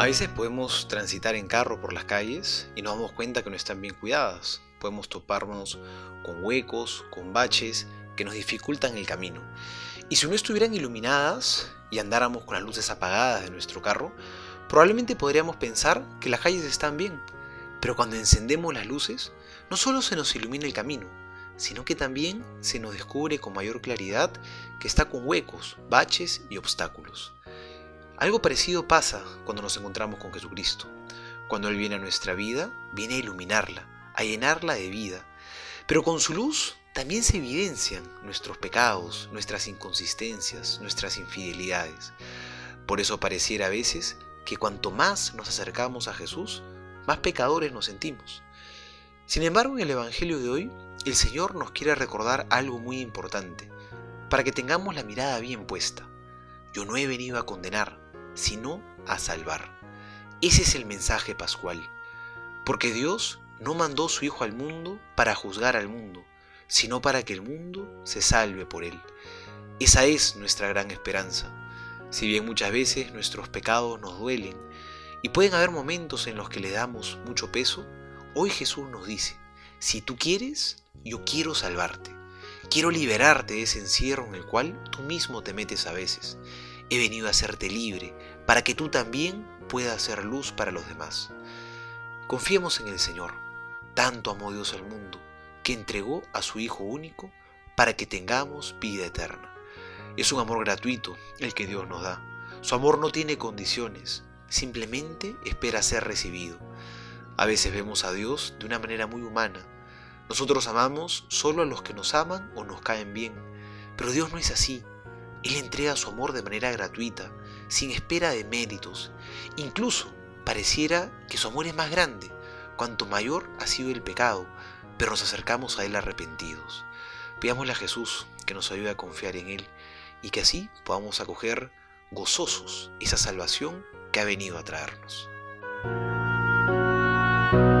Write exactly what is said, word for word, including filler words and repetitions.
veces podemos transitar en carro por las calles y nos damos cuenta que no están bien cuidadas. Podemos toparnos con huecos, con baches que nos dificultan el camino. Y si no estuvieran iluminadas y andáramos con las luces apagadas de nuestro carro, probablemente podríamos pensar que las calles están bien. Pero cuando encendemos las luces, no solo se nos ilumina el camino, sino que también se nos descubre con mayor claridad que está con huecos, baches y obstáculos. Algo parecido pasa cuando nos encontramos con Jesucristo. Cuando Él viene a nuestra vida, viene a iluminarla, a llenarla de vida. Pero con su luz también se evidencian nuestros pecados, nuestras inconsistencias, nuestras infidelidades. Por eso pareciera a veces que cuanto más nos acercamos a Jesús, más pecadores nos sentimos. Sin embargo, en el Evangelio de hoy, el Señor nos quiere recordar algo muy importante, para que tengamos la mirada bien puesta. Yo no he venido a condenar, sino a salvar. Ese es el mensaje pascual, porque Dios no mandó su Hijo al mundo para juzgar al mundo, sino para que el mundo se salve por Él. Esa es nuestra gran esperanza. Si bien muchas veces nuestros pecados nos duelen y pueden haber momentos en los que le damos mucho peso, hoy Jesús nos dice: si tú quieres, yo quiero salvarte. Quiero liberarte de ese encierro en el cual tú mismo te metes a veces. He venido a hacerte libre para que tú también puedas ser luz para los demás. Confiemos en el Señor. Tanto amó Dios al mundo que entregó a su Hijo único para que tengamos vida eterna. Es un amor gratuito el que Dios nos da. Su amor no tiene condiciones, simplemente espera ser recibido. A veces vemos a Dios de una manera muy humana. Nosotros amamos solo a los que nos aman o nos caen bien, pero Dios no es así. Él entrega su amor de manera gratuita, sin espera de méritos. Incluso pareciera que su amor es más grande, cuanto mayor ha sido el pecado, pero nos acercamos a Él arrepentidos. Pidámosle a Jesús que nos ayude a confiar en Él y que así podamos acoger gozosos esa salvación que ha venido a traernos.